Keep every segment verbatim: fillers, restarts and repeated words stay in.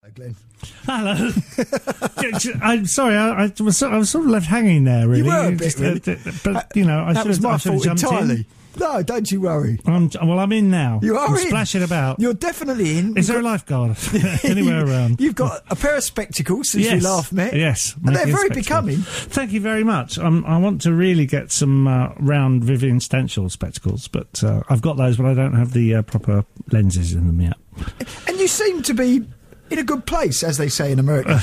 Glenn. Hello. I'm sorry, I, I, was, I was sort of left hanging there, really. You were a bit, Just, really. uh, but, you know, I that should was have, my I should have fault jumped entirely. in. No, don't you worry. I'm, well, I'm in now. You are I'm in. splashing about. You're definitely in. Is We've there got, a lifeguard anywhere around? You've got a pair of spectacles since yes. we last met. Yes. And they're very spectacles. becoming. Thank you very much. Um, I want to really get some uh, round Vivian Stanshall spectacles, but uh, I've got those, but I don't have the uh, proper lenses in them yet. And you seem to be in a good place, as they say in America.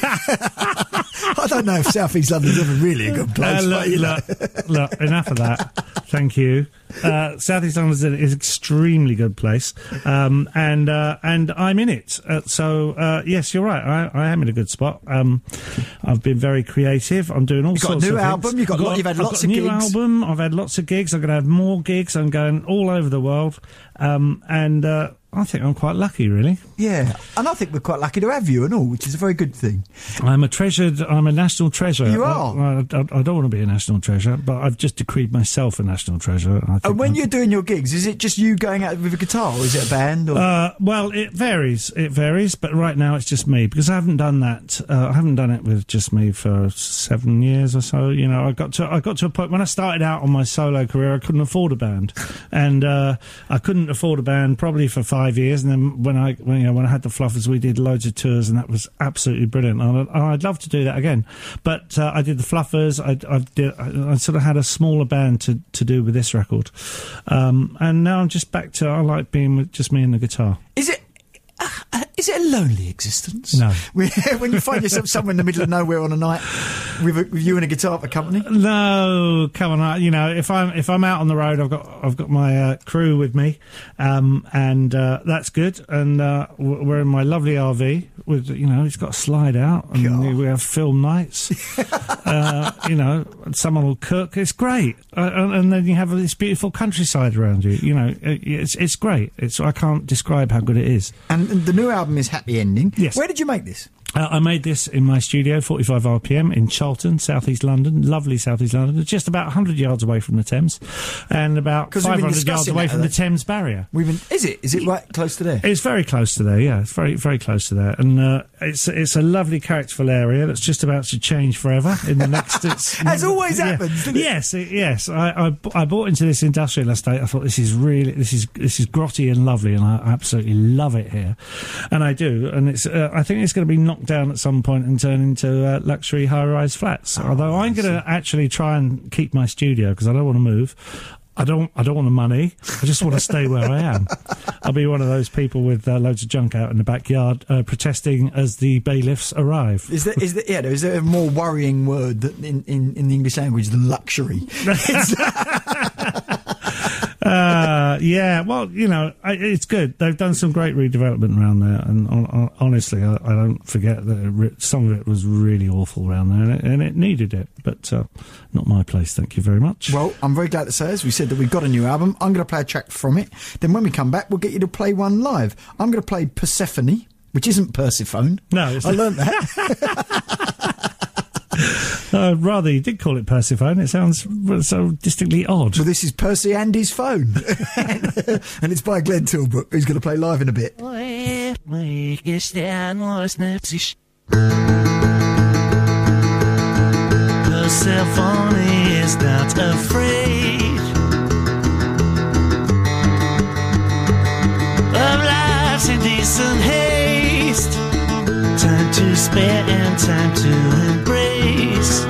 I don't know if South East London's ever really a good place. Uh, look, but, you know. look, look, enough of that. Thank you. Uh, South East London is an extremely good place, um, and uh, and I'm in it. Uh, so uh, yes, you're right. I, I am in a good spot. Um, I've been very creative. I'm doing all You've got sorts a new of album. things. You've got, I've lot, you've had I've lots got of a new gigs. album. I've had lots of gigs. I'm going to have more gigs. I'm going all over the world, um, and uh, I think I'm quite lucky, really. Yeah, and I think we're quite lucky to have you and all, which is a very good thing. I'm a treasured. I'm a national treasure. You are. I, I, I don't want to be a national treasure, but I've just decreed myself a national treasure. I think And when I'm, you're doing your gigs, is it just you going out with a guitar, or is it a band? Or? Uh, well, it varies. It varies, but right now it's just me because I haven't done that. Uh, I haven't done it with just me for seven years or so. You know, I got to I got to a point when I started out on my solo career, I couldn't afford a band, and uh, I couldn't afford a band probably for five years. And then when I when, you know when I had the Fluffers, we did loads of tours, and that was absolutely brilliant. And I'd, I'd love to do that again. But uh, I did the Fluffers. I, I did. I, I sort of had a smaller band to to do with this record, um, and now I'm just back to. I like being with just me and the guitar. Is it? Uh, is it a lonely existence? No. When you find yourself somewhere in the middle of nowhere on a night with, a, with you and a guitar for company? No, come on. I, you know, if I'm if I'm out on the road, I've got I've got my uh, crew with me, um, and uh, that's good. And uh, we're in my lovely R V with you know, it's got a slide out, and God. we have film nights. uh, you know, someone will cook. It's great, uh, and, and then you have this beautiful countryside around you. You know, it, it's it's great. It's I can't describe how good it is. And the new album is Happy Ending. Yes. Where did you make this? Uh, I made this in my studio, forty-five R P M, in Charlton, South East London. Lovely South East London. It's just about one hundred yards away from the Thames, and about 'Cause we've been five hundred yards discussing away that, from the though. Thames barrier. We've been, is it? Is it right close to there? It's very close to there, yeah. It's very, very close to there. And uh, it's it's a lovely, characterful area that's just about to change forever in the next... It's, As always yeah. happens, doesn't it? Yes, it, yes. I, I, b- I bought into this industrial estate. I thought, this is really... This is this is grotty and lovely, and I absolutely love it here. And I do. And it's uh, I think it's going to be knocked down at some point and turn into uh, luxury high-rise flats. Oh, Although I'm going to actually try and keep my studio, because I don't want to move. I don't. I don't want the money. I just want to stay where I am. I'll be one of those people with uh, loads of junk out in the backyard, uh, protesting as the bailiffs arrive. Is there, is there, yeah, is there a more worrying word that in, in, in the English language than luxury? uh, yeah. Well, you know, I, it's good. They've done some great redevelopment around there, and on, on, honestly, I, I don't forget that it re- some of it was really awful around there, and it, and it needed it. But uh, not my place. Thank you very much. Well, I'm very glad to say, as we said, that we've got a new album. I'm going to play a track from it. Then when we come back, we'll get you to play one live. I'm going to play Persephone, which isn't Persephone. No, it's I learned that. Uh, rather, you did call it Persephone. It sounds so distinctly odd. Well, this is Percy Andy's phone. And it's by Glenn Tilbrook, who's going to play live in a bit. Persephone is not afraid of life's indecent haste. Time to spare and time to embrace.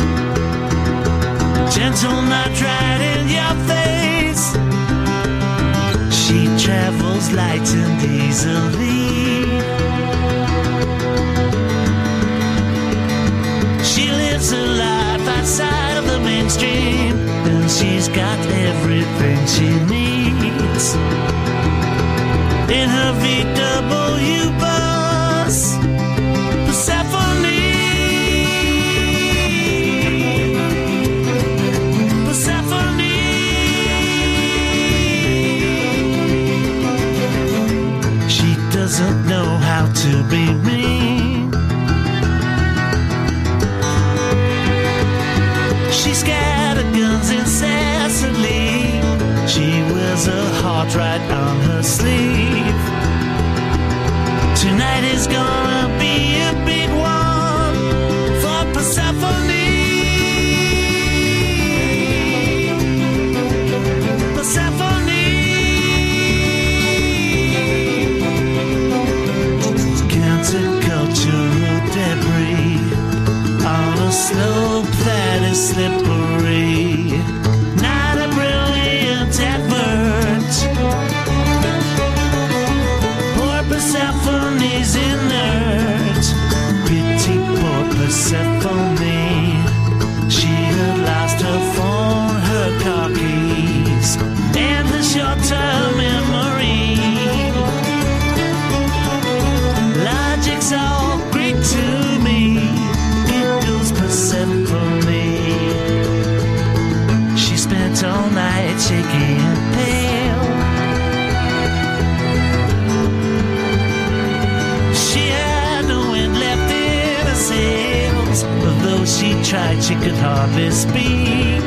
Gentle night right in your face. She travels light and easily. She lives her life outside of the mainstream, and she's got everything she needs in her V W bus. Persephone, Persephone. She doesn't know how to be mean. She scatterguns incessantly. slippery. Not a brilliant advert. Poor Persephone's inert. Pity poor Persephone. She had lost her phone, her car keys, and her short-term memory. Logic's all Greek to me. It goes Persephone. She spent all night shaking pale. She had no wind left in her sails. Although she tried, she could hardly speak.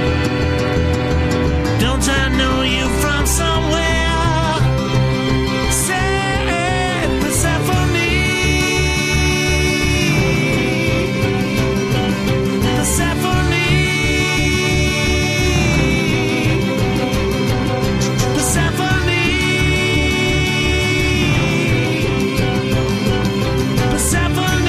Don't I know you from somewhere? Said Persephone. Persephone. Persephone. Persephone.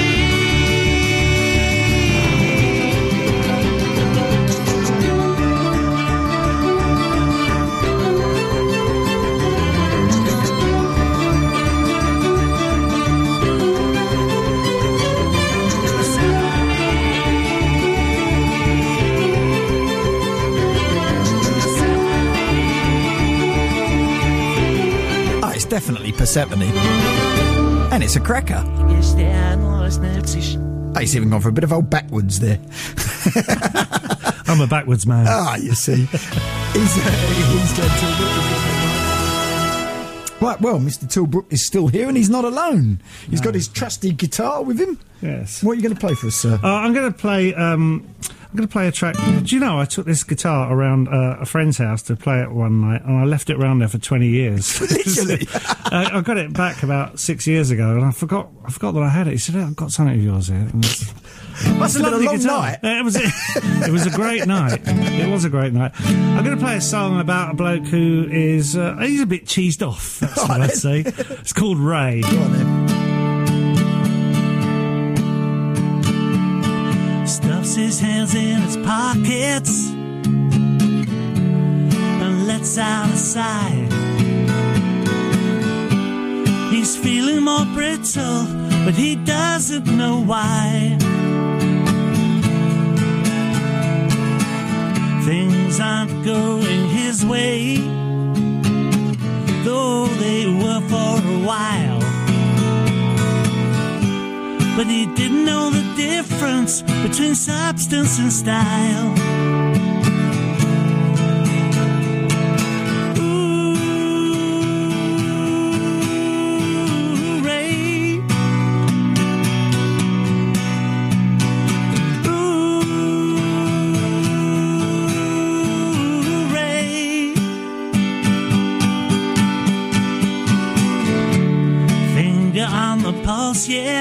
Oh, it's definitely Persephone. And it's a cracker. Yes, there was no position. Oh, he's even gone for a bit of old backwards there. I'm a backwards man. Ah, you see. he's, uh, he's going to... Right, well, Mister Tilbrook is still here and he's not alone. He's No. got his trusty guitar with him. Yes. What are you going to play for us, sir? Uh, I'm going to play. Um, I'm going to play a track. Do you know I took this guitar around uh, a friend's house to play it one night, and I left it around there for twenty years. Literally. uh, I got it back about six years ago, and I forgot. I forgot that I had it. He said, oh, "I've got something of yours here." And it's- Must it's have been a lovely long guitar. night. Uh, It was. It was a great night. It was a great night. I'm going to play a song about a bloke who is. Uh, he's a bit cheesed off. That's what I'd say. It's called Ray. Go on then. Stuffs his hands in his pockets and lets out a sigh. He's feeling more brittle, but he doesn't know why. Things aren't going his way, though they were for a while. But he didn't know the difference between substance and style. Ooh, Ray. Ooh, Ray. Finger on the pulse, yeah.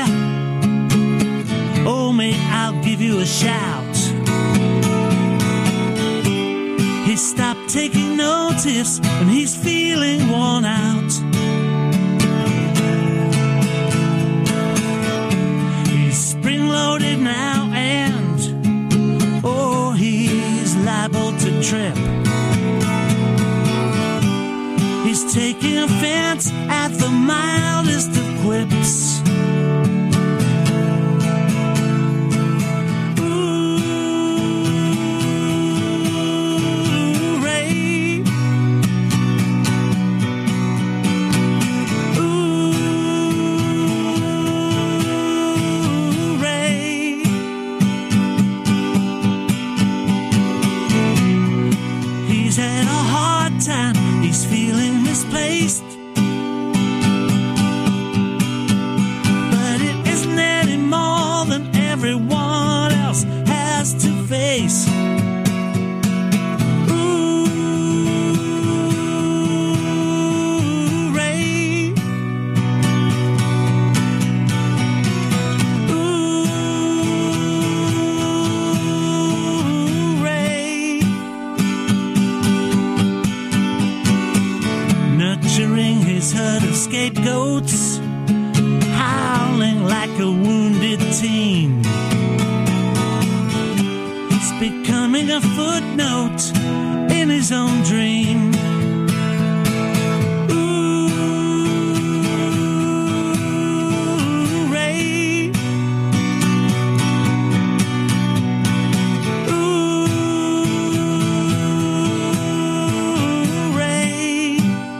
Oh, mate, I'll give you a shout. He stopped taking notice and he's feeling worn out. He's spring-loaded now and, oh, he's liable to trip. He's taking offense at the mildest of quips. Scapegoats, howling like a wounded teen. It's because his own dream. Ooh, Ray. Ooh, Ray.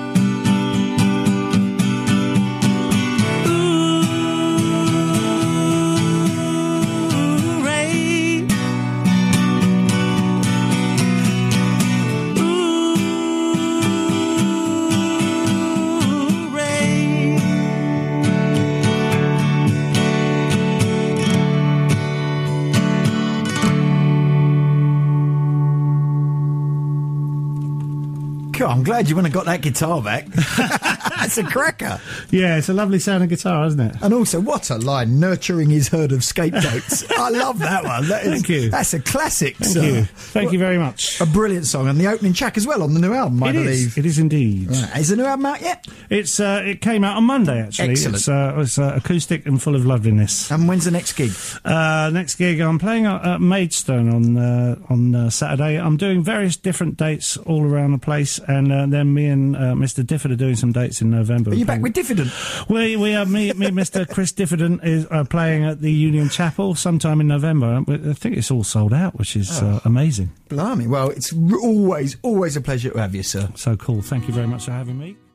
Ooh, Ray. Ooh, Ray. God, I'm glad you went and got that guitar back. That's a cracker. Yeah, it's a lovely sounding guitar, isn't it? And also, what a line, nurturing his herd of scapegoats. I love that one. That is, Thank you. That's a classic. Thank sir. you. Thank you very much. A brilliant song, and the opening track as well on the new album, I It believe. is. It is indeed. Right. Is the new album out yet? It's uh, it came out on Monday actually. Excellent. It's, uh, it's uh, acoustic and full of loveliness. And when's the next gig? Uh, next gig, I'm playing at, at Maidstone on uh, on uh, Saturday. I'm doing various different dates all around the place, and uh, then me and uh, Mister Difford are doing some dates in November. Are you We're back playing- with Diffident? We we are me me Mister Chris Diffident is uh, playing at the Union Chapel sometime in November. I think it's all sold out, which is uh, amazing. Blimey. Well, it's r- always, always a pleasure to have you, sir. So cool. Thank you very much for having me.